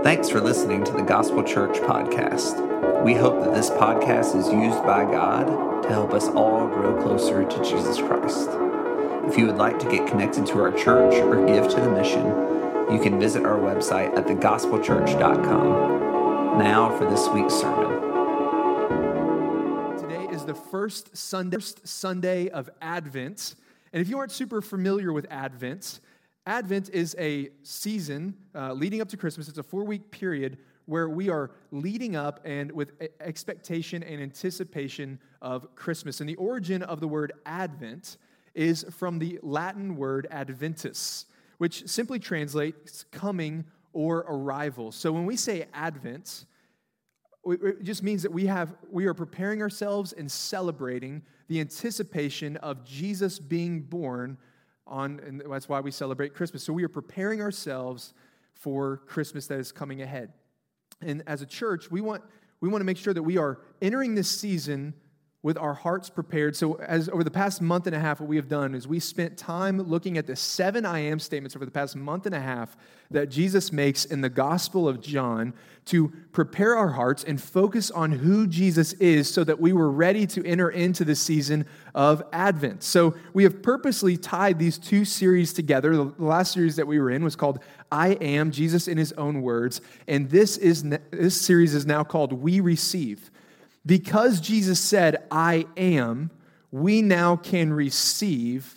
Thanks for listening to the Gospel Church podcast. We hope that this podcast is used by God to help us all grow closer to Jesus Christ. If you would like to get connected to our church or give to the mission, you can visit our website at thegospelchurch.com. Now for this week's sermon. Today is the first Sunday of Advent. And if you aren't super familiar with Advent is a season leading up to Christmas. It's a 4-week period where we are leading up and with expectation and anticipation of Christmas. And the origin of the word Advent is from the Latin word adventus, which simply translates coming or arrival. So when we say Advent, it just means that we are preparing ourselves and celebrating the anticipation of Jesus being born and that's why we celebrate Christmas. So we are preparing ourselves for Christmas that is coming ahead. And as a church, we want to make sure that we are entering this season with our hearts prepared. So as over the past month and a half, what we have done is we spent time looking at the 7 I am statements over the past month and a half that Jesus makes in the Gospel of John to prepare our hearts and focus on who Jesus is so that we were ready to enter into the season of Advent. So we have purposely tied these two series together. The last series that we were in was called I Am, Jesus in His Own Words. And this series is now called We Receive. Because Jesus said, I am, we now can receive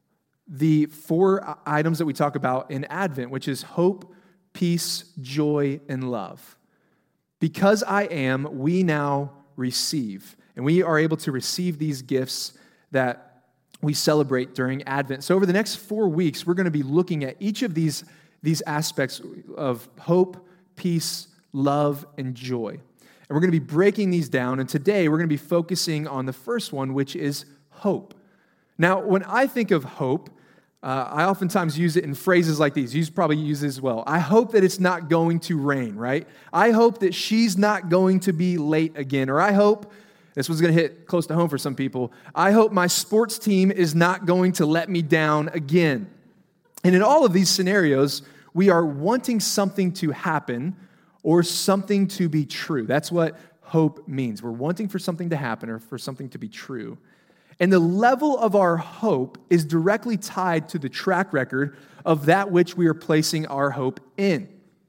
the 4 items that we talk about in Advent, which is hope, peace, joy, and love. Because I am, we now receive. And we are able to receive these gifts that we celebrate during Advent. So over the next 4 weeks, we're going to be looking at each of these aspects of hope, peace, love, and joy. And we're going to be breaking these down, and today we're going to be focusing on the first one, which is hope. Now, when I think of hope, I oftentimes use it in phrases like these. You probably use it as well. I hope that it's not going to rain, right? I hope that she's not going to be late again, or I hope, this one's going to hit close to home for some people, I hope my sports team is not going to let me down again. And in all of these scenarios, we are wanting something to happen or something to be true. That's what hope means. We're wanting for something to happen or for something to be true. And the level of our hope is directly tied to the track record of that which we are placing our hope in.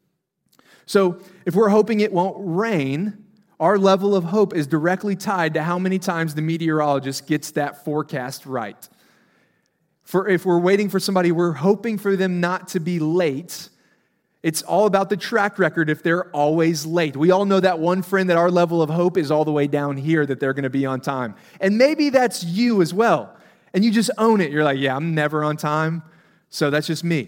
So if we're hoping it won't rain, our level of hope is directly tied to how many times the meteorologist gets that forecast right. If we're waiting for somebody, we're hoping for them not to be late. It's all about the track record if they're always late. We all know that one friend that our level of hope is all the way down here that they're going to be on time. And maybe that's you as well. And you just own it. You're like, yeah, I'm never on time, so that's just me.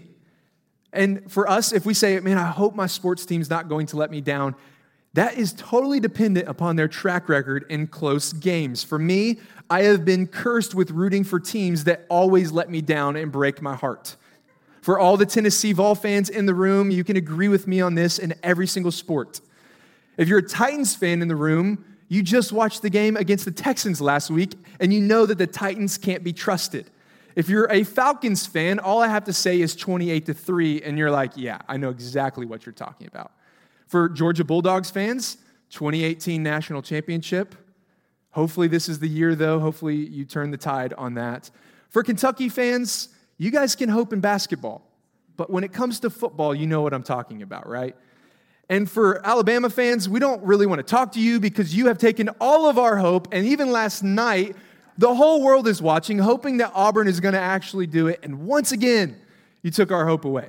And for us, if we say, man, I hope my sports team's not going to let me down, that is totally dependent upon their track record in close games. For me, I have been cursed with rooting for teams that always let me down and break my heart. For all the Tennessee Vol fans in the room, you can agree with me on this in every single sport. If you're a Titans fan in the room, you just watched the game against the Texans last week, and you know that the Titans can't be trusted. If you're a Falcons fan, all I have to say is 28-3, and you're like, yeah, I know exactly what you're talking about. For Georgia Bulldogs fans, 2018 National Championship. Hopefully this is the year, though. Hopefully you turn the tide on that. For Kentucky fans, you guys can hope in basketball, but when it comes to football, you know what I'm talking about, right? And for Alabama fans, we don't really want to talk to you because you have taken all of our hope, and even last night, the whole world is watching, hoping that Auburn is going to actually do it, and once again, you took our hope away.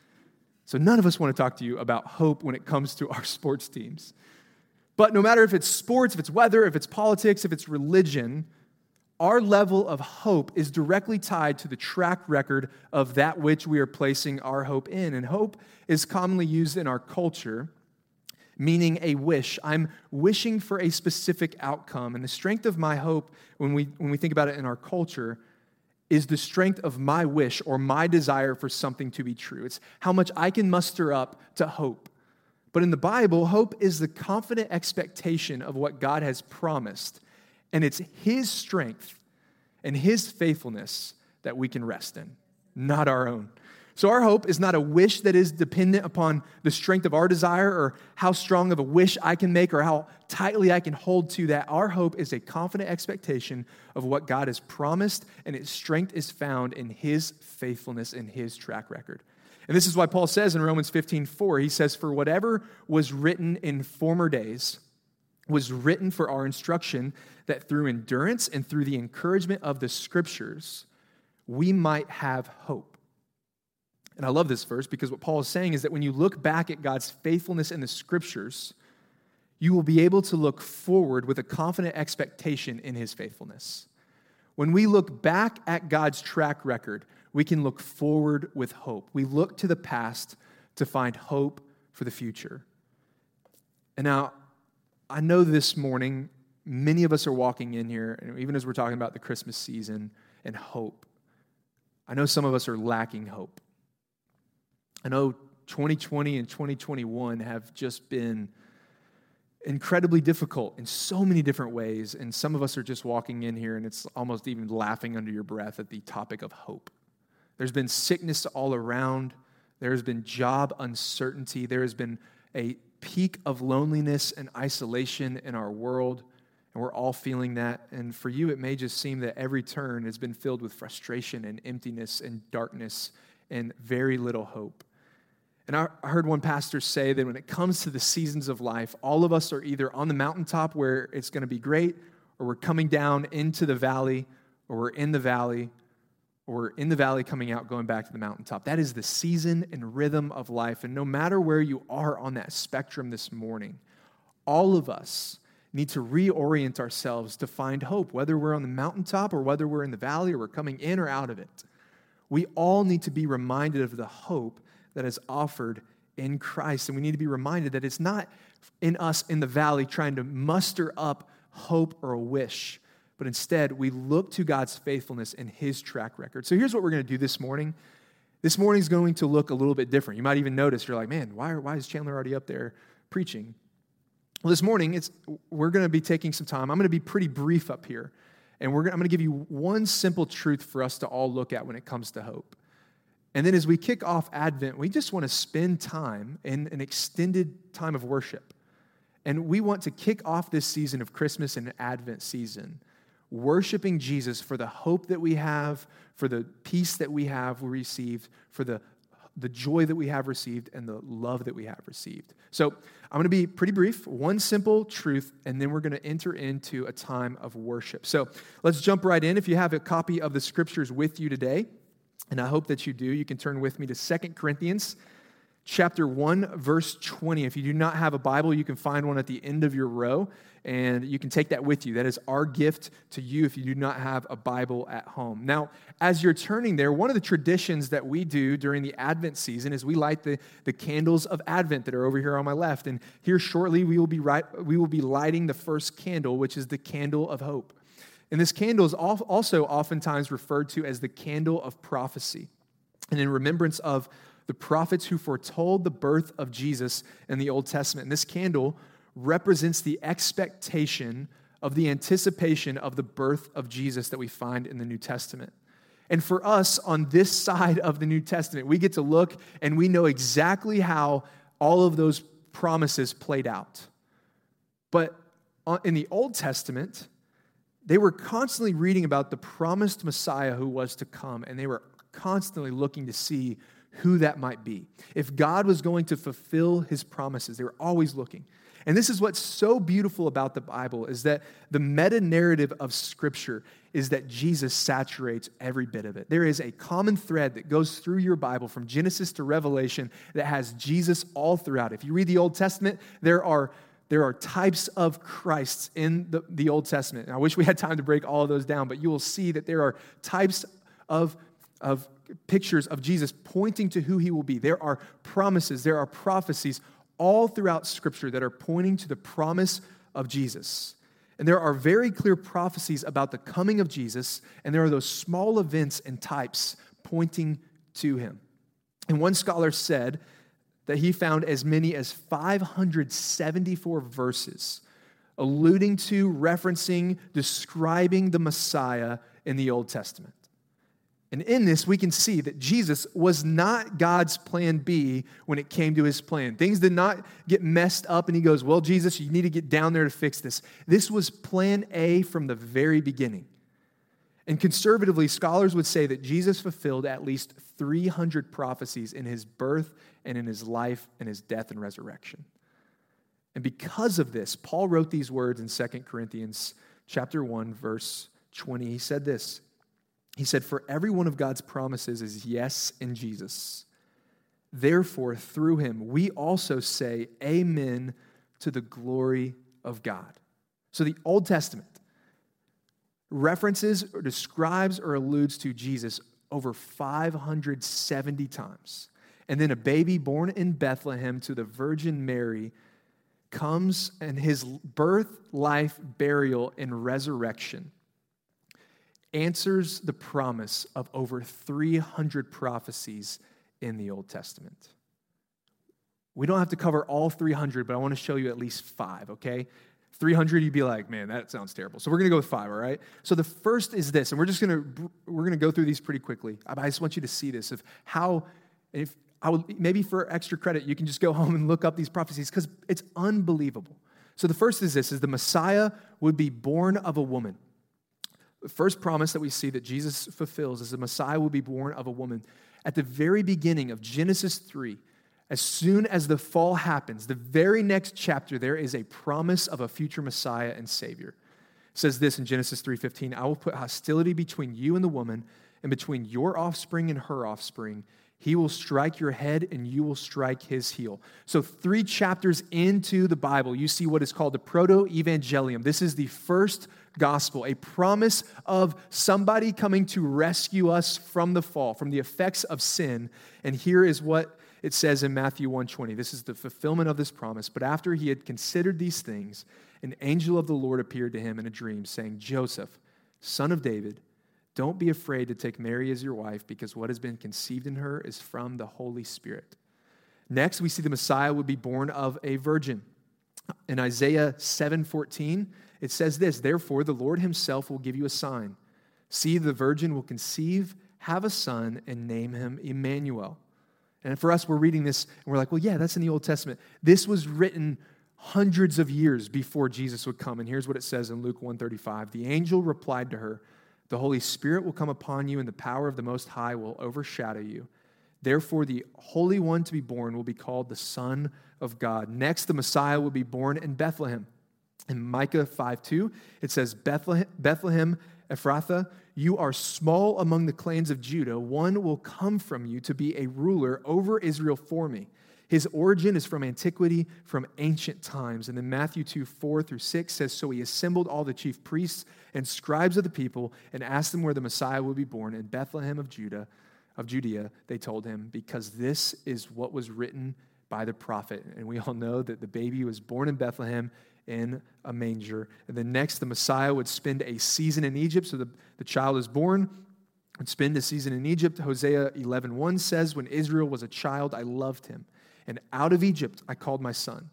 So none of us want to talk to you about hope when it comes to our sports teams. But no matter if it's sports, if it's weather, if it's politics, if it's religion, our level of hope is directly tied to the track record of that which we are placing our hope in. And hope is commonly used in our culture, meaning a wish. I'm wishing for a specific outcome. And the strength of my hope, when we think about it in our culture, is the strength of my wish or my desire for something to be true. It's how much I can muster up to hope. But in the Bible, hope is the confident expectation of what God has promised. And it's His strength and His faithfulness that we can rest in, not our own. So our hope is not a wish that is dependent upon the strength of our desire or how strong of a wish I can make or how tightly I can hold to that. Our hope is a confident expectation of what God has promised, and its strength is found in his faithfulness and his track record. And this is why Paul says in Romans 15:4, he says, "For whatever was written in former days was written for our instruction, that through endurance and through the encouragement of the Scriptures, we might have hope." And I love this verse because what Paul is saying is that when you look back at God's faithfulness in the Scriptures, you will be able to look forward with a confident expectation in his faithfulness. When we look back at God's track record, we can look forward with hope. We look to the past to find hope for the future. And now, I know this morning, many of us are walking in here, and even as we're talking about the Christmas season and hope, I know some of us are lacking hope. I know 2020 and 2021 have just been incredibly difficult in so many different ways, and some of us are just walking in here and it's almost even laughing under your breath at the topic of hope. There's been sickness all around. There's been job uncertainty. There has been a peak of loneliness and isolation in our world, and we're all feeling that. And for you, it may just seem that every turn has been filled with frustration and emptiness and darkness and very little hope. And I heard one pastor say that when it comes to the seasons of life, all of us are either on the mountaintop where it's going to be great, or we're coming down into the valley, or we're in the valley, or we're in the valley coming out, going back to the mountaintop. That is the season and rhythm of life. And no matter where you are on that spectrum this morning, all of us need to reorient ourselves to find hope, whether we're on the mountaintop or whether we're in the valley or we're coming in or out of it. We all need to be reminded of the hope that is offered in Christ. And we need to be reminded that it's not in us in the valley trying to muster up hope or a wish, but instead we look to God's faithfulness and his track record. So here's what we're going to do this morning. This morning's going to look a little bit different. You might even notice, you're like, man, why is Chandler already up there preaching? Well, this morning, we're going to be taking some time. I'm going to be pretty brief up here, and I'm going to give you one simple truth for us to all look at when it comes to hope. And then as we kick off Advent, we just want to spend time in an extended time of worship. And we want to kick off this season of Christmas and Advent season worshiping Jesus for the hope that we have, for the peace that we have received, for the joy that we have received, and the love that we have received. So I'm going to be pretty brief, one simple truth, and then we're going to enter into a time of worship. So let's jump right in. If you have a copy of the scriptures with you today, and I hope that you do, you can turn with me to 2 Corinthians chapter 1, verse 20. If you do not have a Bible, you can find one at the end of your row, and you can take that with you. That is our gift to you if you do not have a Bible at home. Now, as you're turning there, one of the traditions that we do during the Advent season is we light the candles of Advent that are over here on my left. And here shortly, we will be lighting the first candle, which is the candle of hope. And this candle is also oftentimes referred to as the candle of prophecy, and in remembrance of the prophets who foretold the birth of Jesus in the Old Testament. And this candle represents the expectation of the anticipation of the birth of Jesus that we find in the New Testament. And for us on this side of the New Testament, we get to look and we know exactly how all of those promises played out. But in the Old Testament, they were constantly reading about the promised Messiah who was to come, and they were constantly looking to see who that might be. If God was going to fulfill his promises, they were always looking. And this is what's so beautiful about the Bible, is that the meta-narrative of Scripture is that Jesus saturates every bit of it. There is a common thread that goes through your Bible from Genesis to Revelation that has Jesus all throughout. If you read the Old Testament, there are types of Christs in the Old Testament. And I wish we had time to break all of those down, but you will see that there are types of pictures of Jesus pointing to who he will be. There are promises, there are prophecies all throughout Scripture that are pointing to the promise of Jesus. And there are very clear prophecies about the coming of Jesus, and there are those small events and types pointing to him. And one scholar said that he found as many as 574 verses alluding to, referencing, describing the Messiah in the Old Testament. And in this, we can see that Jesus was not God's plan B when it came to his plan. Things did not get messed up, and he goes, well, Jesus, you need to get down there to fix this. This was plan A from the very beginning. And conservatively, scholars would say that Jesus fulfilled at least 300 prophecies in his birth and in his life and his death and resurrection. And because of this, Paul wrote these words in 2 Corinthians chapter 1, verse 20. He said this. He said, for every one of God's promises is yes in Jesus. Therefore, through him, we also say amen to the glory of God. So the Old Testament references or describes or alludes to Jesus over 570 times. And then a baby born in Bethlehem to the Virgin Mary comes, and his birth, life, burial, and resurrection answers the promise of over 300 prophecies in the Old Testament. We don't have to cover all 300, but I want to show you at least 5, okay? 300, you'd be like, man, that sounds terrible. So we're going to go with 5, all right? So the first is this, and we're going to go through these pretty quickly. I just want you to see this of how, if I would maybe for extra credit, you can just go home and look up these prophecies because it's unbelievable. So the first is this, is the Messiah would be born of a woman. The first promise that we see that Jesus fulfills is the Messiah will be born of a woman. At the very beginning of Genesis 3, as soon as the fall happens, the very next chapter, there is a promise of a future Messiah and Savior. It says this in Genesis 3:15, I will put hostility between you and the woman, and between your offspring and her offspring. He will strike your head, and you will strike his heel. So 3 chapters into the Bible, you see what is called the proto-evangelium. This is the first gospel, a promise of somebody coming to rescue us from the fall, from the effects of sin. And here is what it says in Matthew 1:20. This is the fulfillment of this promise. But after he had considered these things, an angel of the Lord appeared to him in a dream, saying, Joseph, son of David, don't be afraid to take Mary as your wife, because what has been conceived in her is from the Holy Spirit. Next, we see the Messiah would be born of a virgin. In Isaiah 7:14, it says this, therefore the Lord himself will give you a sign. See, the virgin will conceive, have a son, and name him Emmanuel. And for us, we're reading this, and we're like, well, yeah, that's in the Old Testament. This was written hundreds of years before Jesus would come. And here's what it says in Luke 1:35. The angel replied to her, the Holy Spirit will come upon you, and the power of the Most High will overshadow you. Therefore, the Holy One to be born will be called the Son of God. Next, the Messiah will be born in Bethlehem. In Micah 5:2, it says, Bethlehem Ephrathah, you are small among the clans of Judah. One will come from you to be a ruler over Israel for me. His origin is from antiquity, from ancient times. And then Matthew 2:4-6 says, so he assembled all the chief priests and scribes of the people and asked them where the Messiah would be born. In Bethlehem of Judea, they told him, because this is what was written by the prophet. And we all know that the baby was born in Bethlehem in a manger. And then next, the Messiah would spend a season in Egypt. So the child is born, would spend a season in Egypt. Hosea 11:1 says, when Israel was a child, I loved him. And out of Egypt, I called my son.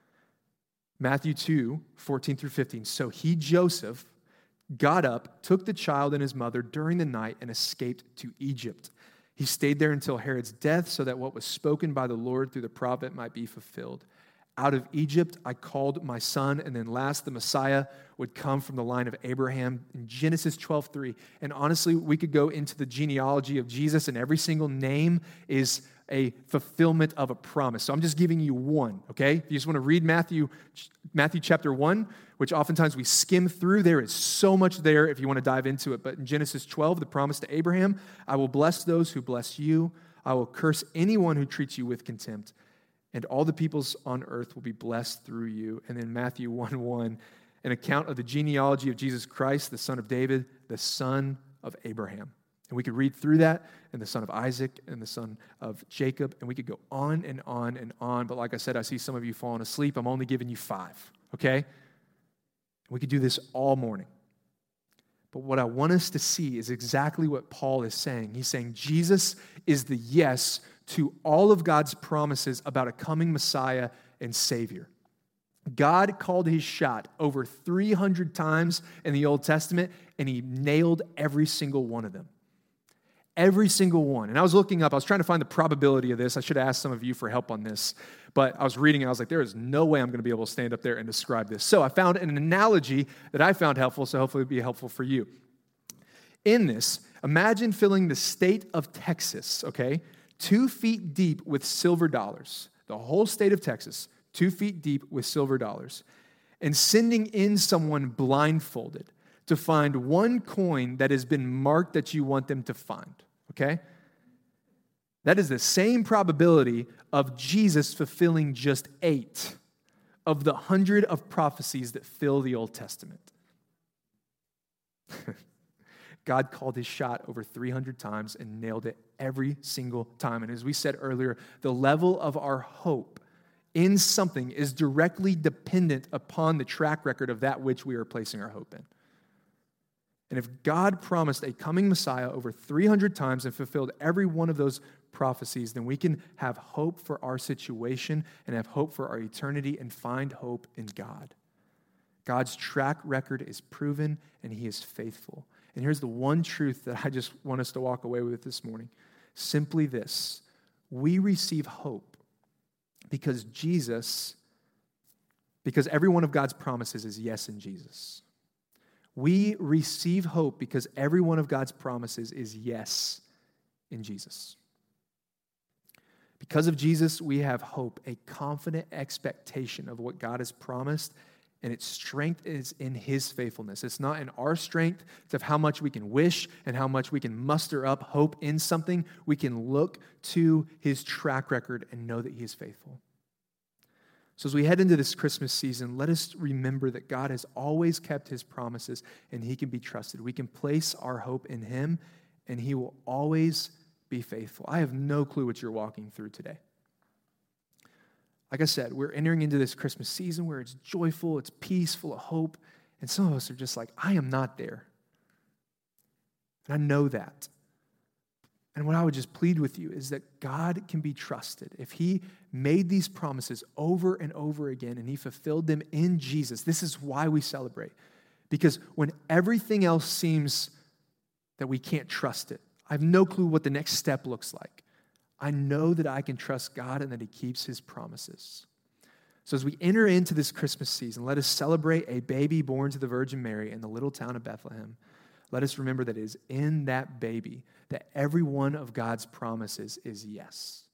Matthew 2:14-15. So he, Joseph, got up, took the child and his mother during the night, and escaped to Egypt. He stayed there until Herod's death, so that what was spoken by the Lord through the prophet might be fulfilled. Out of Egypt, I called my son. And then last, the Messiah would come from the line of Abraham in Genesis 12:3. And honestly, we could go into the genealogy of Jesus, and every single name is a fulfillment of a promise. So I'm just giving you one, okay? If you just want to read Matthew chapter 1, which oftentimes we skim through, there is so much there if you want to dive into it. But in Genesis 12, the promise to Abraham, I will bless those who bless you. I will curse anyone who treats you with contempt. And all the peoples on earth will be blessed through you. And then Matthew 1:1, an account of the genealogy of Jesus Christ, the son of David, the son of Abraham. And we could read through that, and the son of Isaac, and the son of Jacob, and we could go on and on and on. But like I said, I see some of you falling asleep. I'm only giving you 5, okay? We could do this all morning. But what I want us to see is exactly what Paul is saying. He's saying Jesus is the yes to all of God's promises about a coming Messiah and Savior. God called his shot over 300 times in the Old Testament, and he nailed every single one of them. Every single one. And I was looking up, I was trying to find the probability of this. I should have asked some of you for help on this. But I was reading and I was like, there is no way I'm going to be able to stand up there and describe this. So I found an analogy that I found helpful, so hopefully it'll be helpful for you. In this, imagine filling the state of Texas, okay, 2 feet deep with silver dollars. The whole state of Texas, 2 feet deep with silver dollars. And sending in someone blindfolded to find one coin that has been marked that you want them to find, okay? That is the same probability of Jesus fulfilling just 8 of the 100 of prophecies that fill the Old Testament. God called his shot over 300 times and nailed it every single time. And as we said earlier, the level of our hope in something is directly dependent upon the track record of that which we are placing our hope in. And if God promised a coming Messiah over 300 times and fulfilled every one of those prophecies, then we can have hope for our situation and have hope for our eternity and find hope in God. God's track record is proven and he is faithful. And here's the one truth that I just want us to walk away with this morning. Simply this: we receive hope because every one of God's promises is yes in Jesus. We receive hope because every one of God's promises is yes in Jesus. Because of Jesus, we have hope, a confident expectation of what God has promised, and its strength is in his faithfulness. It's not in our strength, it's of how much we can wish and how much we can muster up hope in something. We can look to his track record and know that he is faithful. So as we head into this Christmas season, let us remember that God has always kept his promises and he can be trusted. We can place our hope in him and he will always be faithful. I have no clue what you're walking through today. Like I said, we're entering into this Christmas season where it's joyful, it's peaceful, of hope, and some of us are just like, I am not there. And I know that. And what I would just plead with you is that God can be trusted. If he made these promises over and over again and he fulfilled them in Jesus, this is why we celebrate. Because when everything else seems that we can't trust it, I have no clue what the next step looks like. I know that I can trust God and that he keeps his promises. So as we enter into this Christmas season, let us celebrate a baby born to the Virgin Mary in the little town of Bethlehem. Let us remember that it is in that baby that every one of God's promises is yes.